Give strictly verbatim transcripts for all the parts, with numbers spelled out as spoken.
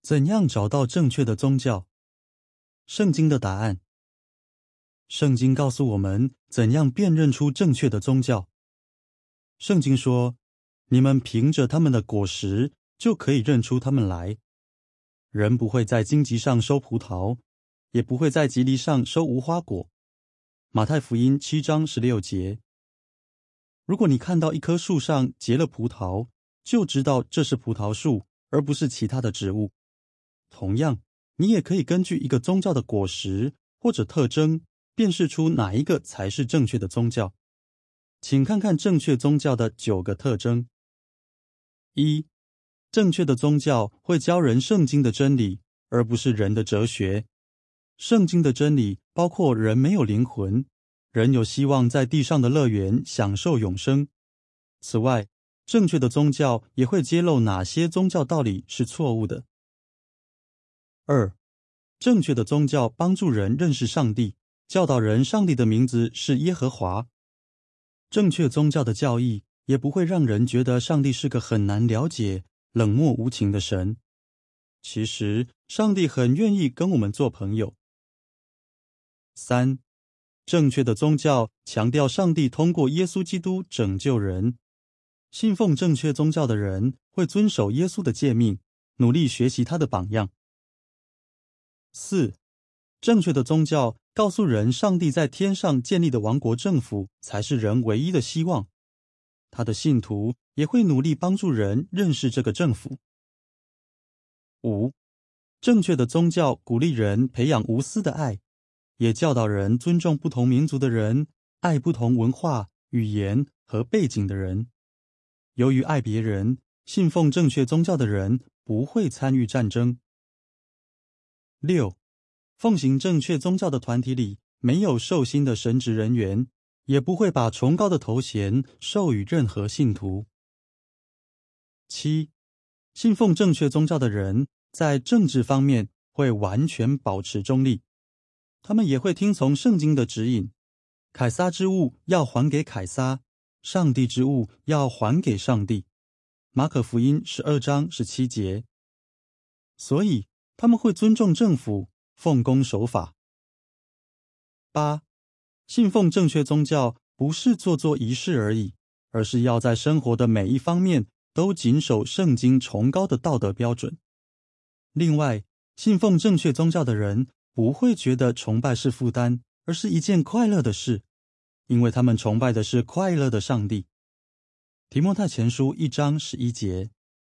怎样找到正确的宗教？圣经的答案。圣经告诉我们怎样辨认出正确的宗教。圣经说，你们凭着他们的果实就可以认出他们来。人不会在荆棘上收葡萄，也不会在棘藜上收无花果。马太福音七章十六节。如果你看到一棵树上结了葡萄，就知道这是葡萄树，而不是其他的植物。同样，你也可以根据一个宗教的果实或者特征，辨识出哪一个才是正确的宗教。请看看正确宗教的九个特征。一、正确的宗教会教人圣经的真理，而不是人的哲学。圣经的真理包括人没有灵魂，人有希望在地上的乐园享受永生。此外，正确的宗教也会揭露哪些宗教道理是错误的。二、正确的宗教帮助人认识上帝，教导人上帝的名字是耶和华。正确宗教的教义也不会让人觉得上帝是个很难了解、冷漠无情的神。其实，上帝很愿意跟我们做朋友。三、正确的宗教强调上帝通过耶稣基督拯救人。信奉正确宗教的人会遵守耶稣的诫命，努力学习他的榜样。四、正确的宗教告诉人，上帝在天上建立的王国政府才是人唯一的希望。他的信徒也会努力帮助人认识这个政府。五、正确的宗教鼓励人培养无私的爱，也教导人尊重不同民族的人，爱不同文化、语言和背景的人。由于爱别人，信奉正确宗教的人不会参与战争。六、奉行正确宗教的团体里没有受薪的神职人员，也不会把崇高的头衔授予任何信徒。七、信奉正确宗教的人在政治方面会完全保持中立，他们也会听从圣经的指引，凯撒之物要还给凯撒，上帝之物要还给上帝。马可福音十二章十七节。所以他们会尊重政府，奉公守法。八、信奉正确宗教不是做做仪式而已，而是要在生活的每一方面都谨守圣经崇高的道德标准。另外，信奉正确宗教的人不会觉得崇拜是负担，而是一件快乐的事，因为他们崇拜的是快乐的上帝。提摩太前书一章十一节。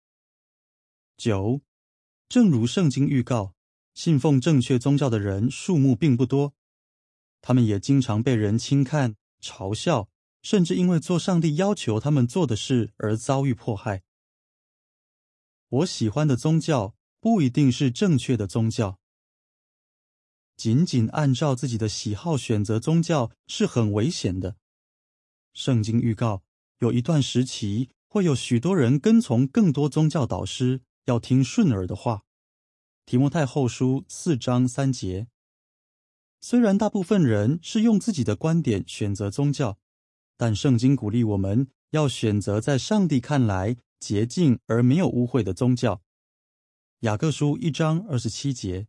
九、正如圣经预告，信奉正确宗教的人数目并不多，他们也经常被人轻看、嘲笑，甚至因为做上帝要求他们做的事而遭遇迫害。我喜欢的宗教不一定是正确的宗教。仅仅按照自己的喜好选择宗教是很危险的。圣经预告，有一段时期会有许多人跟从更多宗教导师，要听顺耳的话。提摩太后书四章三节。虽然大部分人是用自己的观点选择宗教，但圣经鼓励我们要选择在上帝看来洁净而没有污秽的宗教。雅各书一章二十七节。